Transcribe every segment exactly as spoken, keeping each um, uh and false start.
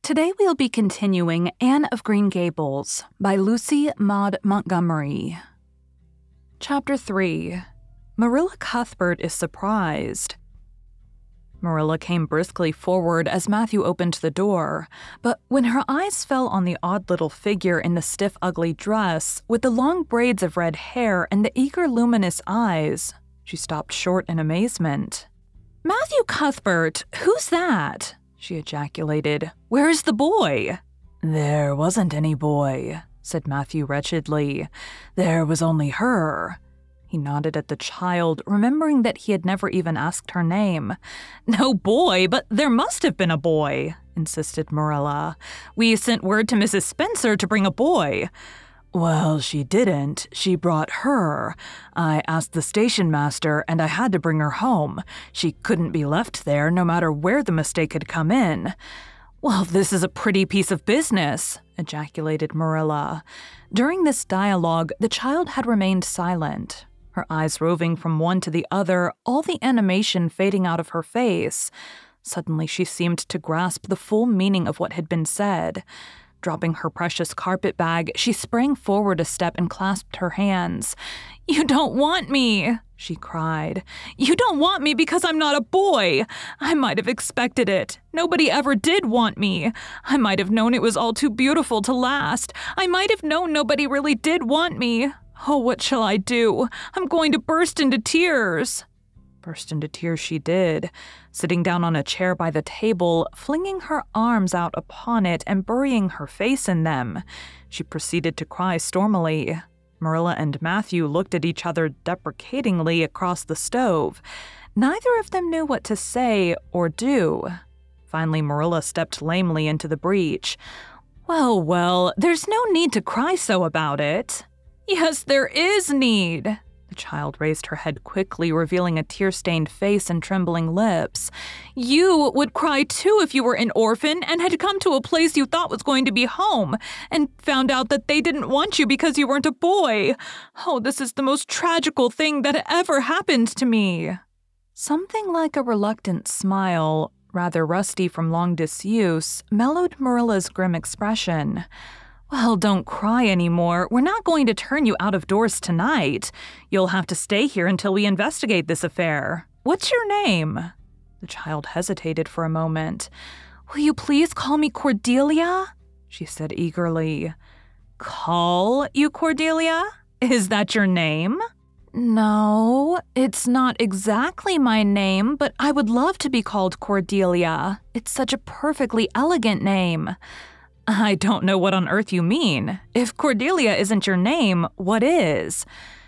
Today we'll be continuing Anne of Green Gables by Lucy Maud Montgomery. Chapter three. Marilla Cuthbert is surprised. Marilla came briskly forward as Matthew opened the door, but when her eyes fell on the odd little figure in the stiff, ugly dress, with the long braids of red hair and the eager, luminous eyes, she stopped short in amazement. "Matthew Cuthbert, who's that?" she ejaculated. "Where's the boy?" "There wasn't any boy," said Matthew wretchedly. "There was only her." He nodded at the child, remembering that he had never even asked her name. "No boy, but there must have been a boy," insisted Marilla. "We sent word to Missus Spencer to bring a boy." "Well, she didn't. She brought her. I asked the station master, and I had to bring her home. She couldn't be left there, no matter where the mistake had come in." "Well, this is a pretty piece of business," ejaculated Marilla. During this dialogue, the child had remained silent, her eyes roving from one to the other, all the animation fading out of her face. Suddenly she seemed to grasp the full meaning of what had been said. Dropping her precious carpet bag, she sprang forward a step and clasped her hands. "You don't want me," she cried. "You don't want me because I'm not a boy. I might have expected it. Nobody ever did want me. I might have known it was all too beautiful to last. I might have known nobody really did want me. Oh, what shall I do? I'm going to burst into tears." Burst into tears she did, sitting down on a chair by the table, flinging her arms out upon it and burying her face in them. She proceeded to cry stormily. Marilla and Matthew looked at each other deprecatingly across the stove. Neither of them knew what to say or do. Finally, Marilla stepped lamely into the breach. "Well, well, there's no need to cry so about it." "Yes, there is need." The child raised her head quickly, revealing a tear-stained face and trembling lips. "You would cry too if you were an orphan and had come to a place you thought was going to be home and found out that they didn't want you because you weren't a boy. Oh, this is the most tragical thing that ever happened to me." Something like a reluctant smile, rather rusty from long disuse, mellowed Marilla's grim expression. "Well, don't cry anymore. We're not going to turn you out of doors tonight. You'll have to stay here until we investigate this affair. What's your name?" The child hesitated for a moment. "Will you please call me Cordelia?" she said eagerly. "Call you Cordelia? Is that your name?" "No, it's not exactly my name, but I would love to be called Cordelia. It's such a perfectly elegant name." "I don't know what on earth you mean. If Cordelia isn't your name, what is?"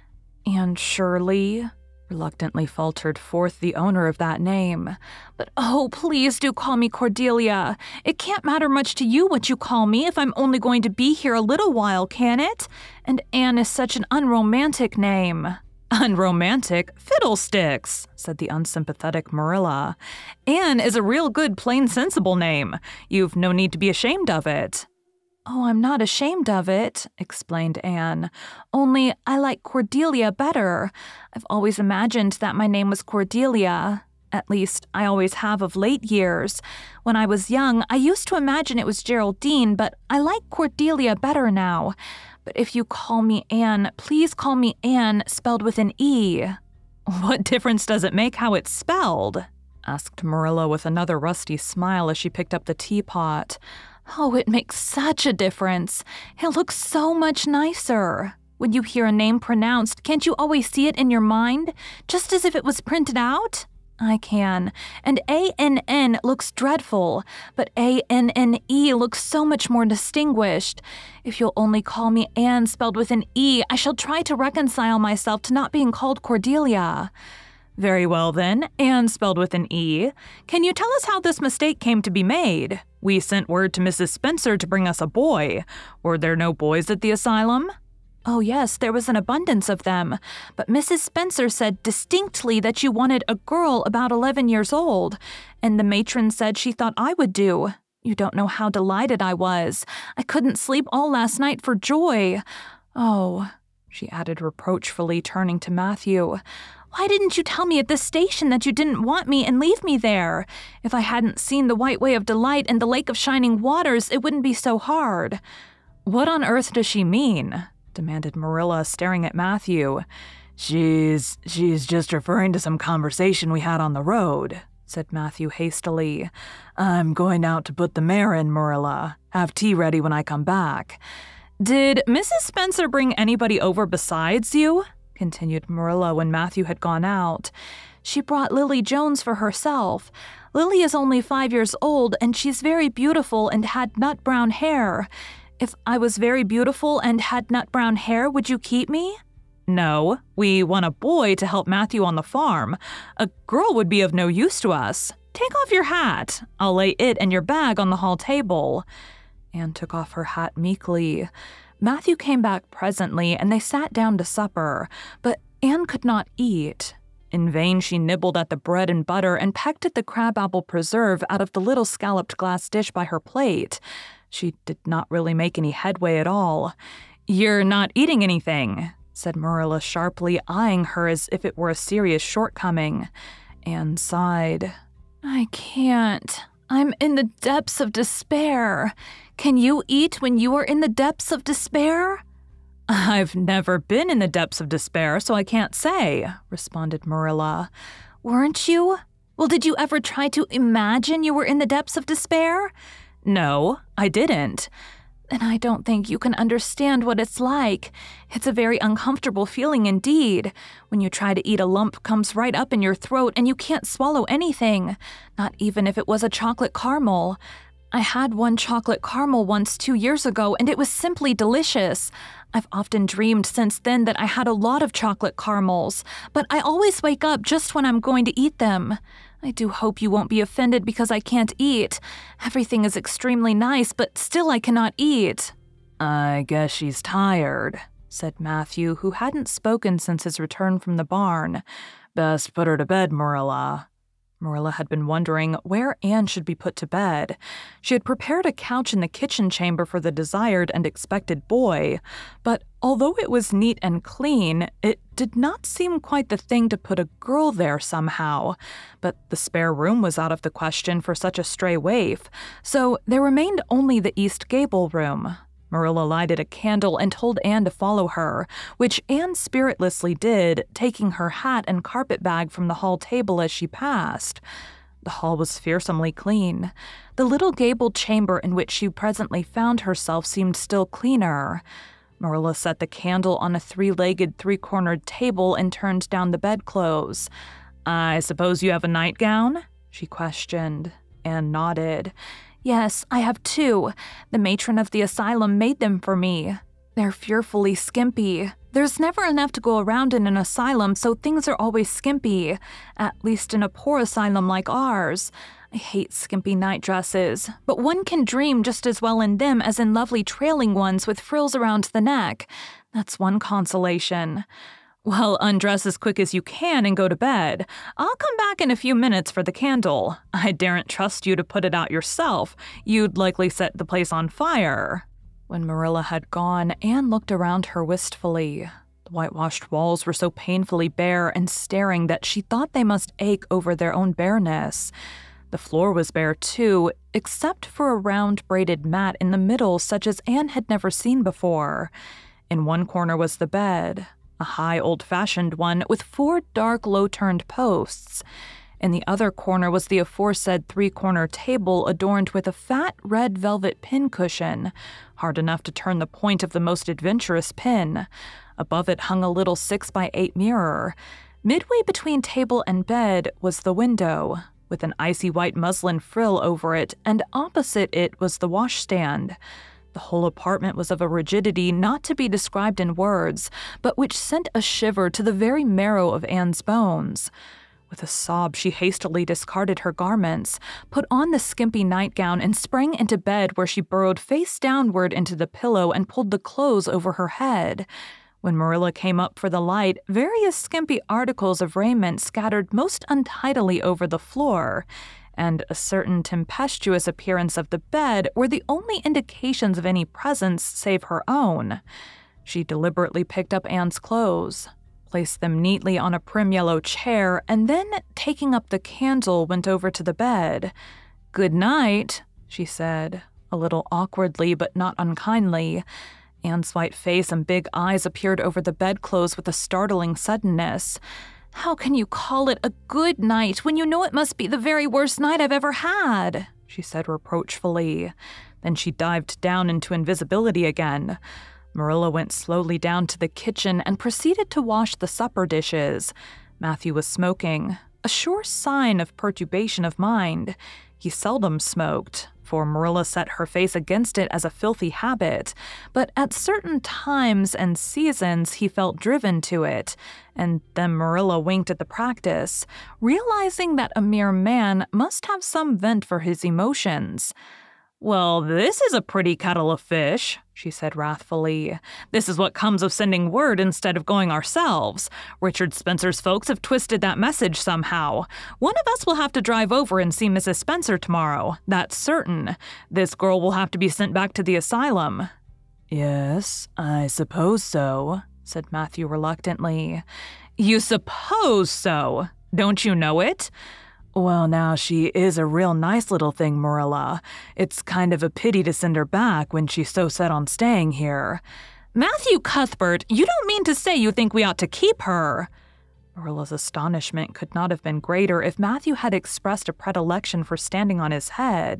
"Anne Shirley," reluctantly faltered forth the owner of that name. "But oh, please do call me Cordelia. It can't matter much to you what you call me if I'm only going to be here a little while, can it? And Anne is such an unromantic name." "Unromantic? Fiddlesticks," said the unsympathetic Marilla. "Anne is a real good, plain, sensible name. You've no need to be ashamed of it." "Oh, I'm not ashamed of it," explained Anne. "Only I like Cordelia better. I've always imagined that my name was Cordelia. At least, I always have of late years. When I was young, I used to imagine it was Geraldine, but I like Cordelia better now. But if you call me Anne, please call me Anne, spelled with an E." "What difference does it make how it's spelled?" asked Marilla with another rusty smile as she picked up the teapot. "Oh, it makes such a difference. It looks so much nicer. When you hear a name pronounced, can't you always see it in your mind, just as if it was printed out? I can. And A N N looks dreadful, but A N N E looks so much more distinguished. If you'll only call me Anne spelled with an E, I shall try to reconcile myself to not being called Cordelia." "Very well then, Anne spelled with an E. Can you tell us how this mistake came to be made? We sent word to Missus Spencer to bring us a boy. Were there no boys at the asylum?" "Oh yes, there was an abundance of them, but Missus Spencer said distinctly that you wanted a girl about eleven years old, and the matron said she thought I would do. You don't know how delighted I was. I couldn't sleep all last night for joy. Oh," she added reproachfully, turning to Matthew, Why didn't you tell me at the station that you didn't want me and leave me there? If I hadn't seen the White Way of Delight and the Lake of Shining Waters, it wouldn't be so hard." "What on earth does she mean?" demanded Marilla, staring at Matthew. She's, she's just referring to some conversation we had on the road," said Matthew hastily. "I'm going out to put the mare in, Marilla. Have tea ready when I come back." "Did Missus Spencer bring anybody over besides you?" continued Marilla when Matthew had gone out. "She brought Lily Jones for herself. Lily is only five years old, and she's very beautiful and had nut brown hair. If I was very beautiful and had nut brown hair, would you keep me?" "No, we want a boy to help Matthew on the farm. A girl would be of no use to us. Take off your hat. I'll lay it and your bag on the hall table." Anne took off her hat meekly. Matthew came back presently, and they sat down to supper, but Anne could not eat. In vain she nibbled at the bread and butter and pecked at the crabapple preserve out of the little scalloped glass dish by her plate. She did not really make any headway at all. "You're not eating anything," said Marilla sharply, eyeing her as if it were a serious shortcoming. Anne sighed. "I can't. I'm in the depths of despair. Can you eat when you are in the depths of despair?" "I've never been in the depths of despair, so I can't say," responded Marilla. "Weren't you? Well, did you ever try to imagine you were in the depths of despair?" "No, I didn't." "Then I don't think you can understand what it's like. It's a very uncomfortable feeling indeed. When you try to eat, a lump comes right up in your throat and you can't swallow anything, not even if it was a chocolate caramel. I had one chocolate caramel once two years ago, and it was simply delicious. I've often dreamed since then that I had a lot of chocolate caramels, but I always wake up just when I'm going to eat them. I do hope you won't be offended because I can't eat. Everything is extremely nice, but still I cannot eat." "I guess she's tired," said Matthew, who hadn't spoken since his return from the barn. "Best put her to bed, Marilla." Marilla had been wondering where Anne should be put to bed. She had prepared a couch in the kitchen chamber for the desired and expected boy, but although it was neat and clean, it did not seem quite the thing to put a girl there somehow. But the spare room was out of the question for such a stray waif, so there remained only the east gable room. Marilla lighted a candle and told Anne to follow her, which Anne spiritlessly did, taking her hat and carpet bag from the hall table as she passed. The hall was fearsomely clean. The little gabled chamber in which she presently found herself seemed still cleaner. Marilla set the candle on a three-legged, three-cornered table and turned down the bedclothes. "I suppose you have a nightgown?" she questioned. Anne nodded. "Yes, I have two. The matron of the asylum made them for me. They're fearfully skimpy. There's never enough to go around in an asylum, so things are always skimpy, at least in a poor asylum like ours. I hate skimpy nightdresses, but one can dream just as well in them as in lovely trailing ones with frills around the neck. That's one consolation. Well, undress as quick as you can and go to bed. I'll come back in a few minutes for the candle. I daren't trust you to put it out yourself. You'd likely set the place on fire." When Marilla had gone, Anne looked around her wistfully. The whitewashed walls were so painfully bare and staring that she thought they must ache over their own bareness. The floor was bare, too, except for a round braided mat in the middle such as Anne had never seen before. In one corner was the bed, a high old-fashioned one with four dark low-turned posts. In the other corner was the aforesaid three-corner table adorned with a fat red velvet pincushion, hard enough to turn the point of the most adventurous pin. Above it hung a little six-by-eight mirror. Midway between table and bed was the window, with an icy white muslin frill over it, and opposite it was the washstand. The whole apartment was of a rigidity not to be described in words, but which sent a shiver to the very marrow of Anne's bones. With a sob, she hastily discarded her garments, put on the skimpy nightgown, and sprang into bed, where she burrowed face downward into the pillow and pulled the clothes over her head. When Marilla came up for the light, various skimpy articles of raiment scattered most untidily over the floor, and a certain tempestuous appearance of the bed were the only indications of any presence save her own. She deliberately picked up Anne's clothes. placed them neatly on a prim yellow chair, and then, taking up the candle, went over to the bed. "Good night," she said, a little awkwardly but not unkindly. Anne's white face and big eyes appeared over the bedclothes with a startling suddenness. "How can you call it a good night when you know it must be the very worst night I've ever had?" she said reproachfully. Then she dived down into invisibility again. Marilla went slowly down to the kitchen and proceeded to wash the supper dishes. Matthew was smoking, a sure sign of perturbation of mind. He seldom smoked, for Marilla set her face against it as a filthy habit, but at certain times and seasons he felt driven to it, and then Marilla winked at the practice, realizing that a mere man must have some vent for his emotions. "Well, this is a pretty kettle of fish," she said wrathfully. "This is what comes of sending word instead of going ourselves. Richard Spencer's folks have twisted that message somehow. One of us will have to drive over and see Missus Spencer tomorrow, that's certain. This girl will have to be sent back to the asylum." "Yes, I suppose so," said Matthew reluctantly. "You suppose so? Don't you know it?" "Well, now, she is a real nice little thing, Marilla. It's kind of a pity to send her back when she's so set on staying here." "Matthew Cuthbert, you don't mean to say you think we ought to keep her?" Marilla's astonishment could not have been greater if Matthew had expressed a predilection for standing on his head.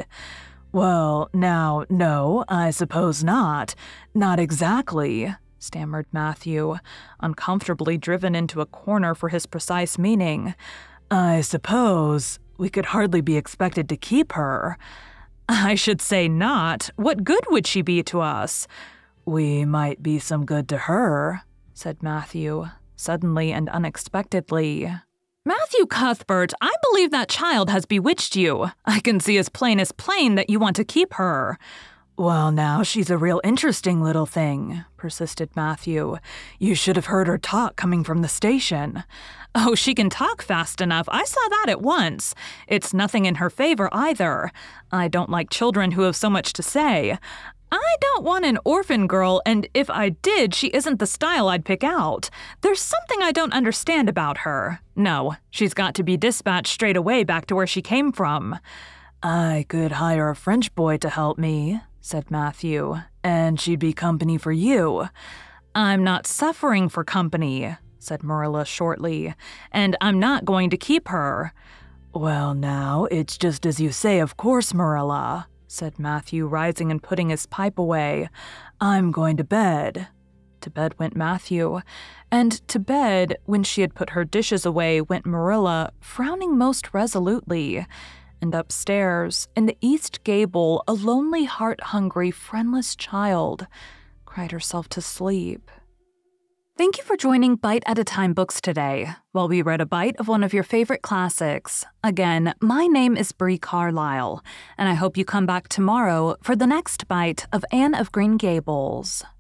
"Well, now, no, I suppose not. Not exactly," stammered Matthew, uncomfortably driven into a corner for his precise meaning. "I suppose we could hardly be expected to keep her." "I should say not. What good would she be to us?" "We might be some good to her," said Matthew, suddenly and unexpectedly. "Matthew Cuthbert, I believe that child has bewitched you. I can see as plain as plain that you want to keep her." "Well, now, she's a real interesting little thing," persisted Matthew. "You should have heard her talk coming from the station." "Oh, she can talk fast enough. I saw that at once. It's nothing in her favor either. I don't like children who have so much to say. I don't want an orphan girl, and if I did, she isn't the style I'd pick out. There's something I don't understand about her. No, she's got to be dispatched straight away back to where she came from." "I could hire a French boy to help me," said Matthew, "and she'd be company for you." "I'm not suffering for company," said Marilla shortly, "and I'm not going to keep her." "Well, now, it's just as you say, of course, Marilla," said Matthew, rising and putting his pipe away. "I'm going to bed." To bed went Matthew, and to bed, when she had put her dishes away, went Marilla, frowning most resolutely. And upstairs, in the east gable, a lonely, heart-hungry, friendless child cried herself to sleep. Thank you for joining Bite at a Time Books today, while we read a bite of one of your favorite classics. Again, my name is Bree Carlisle, and I hope you come back tomorrow for the next bite of Anne of Green Gables.